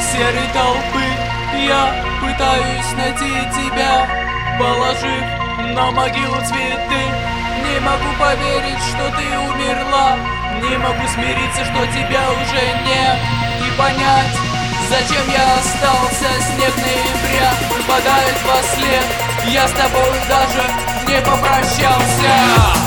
серой толпы я пытаюсь найти тебя, положив на могилу цветы. Не могу поверить, что ты умерла, не могу смириться, что тебя уже нет, и понять, зачем я остался. Снег ноября выпадает во след, я с тобой даже не попрощался.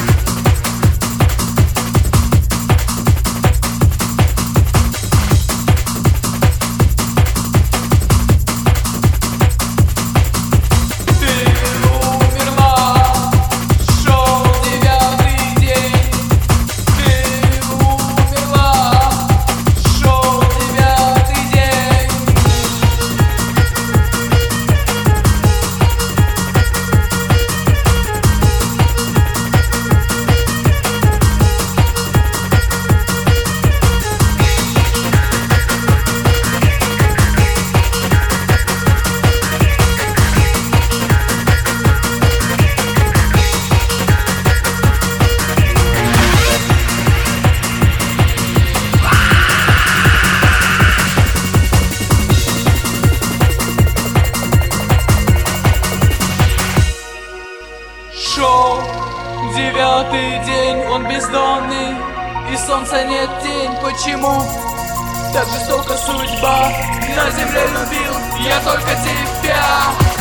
Шел 9-й день, он бездонный, и солнца нет тень. Почему так жестока судьба? На земле любил я только тебя.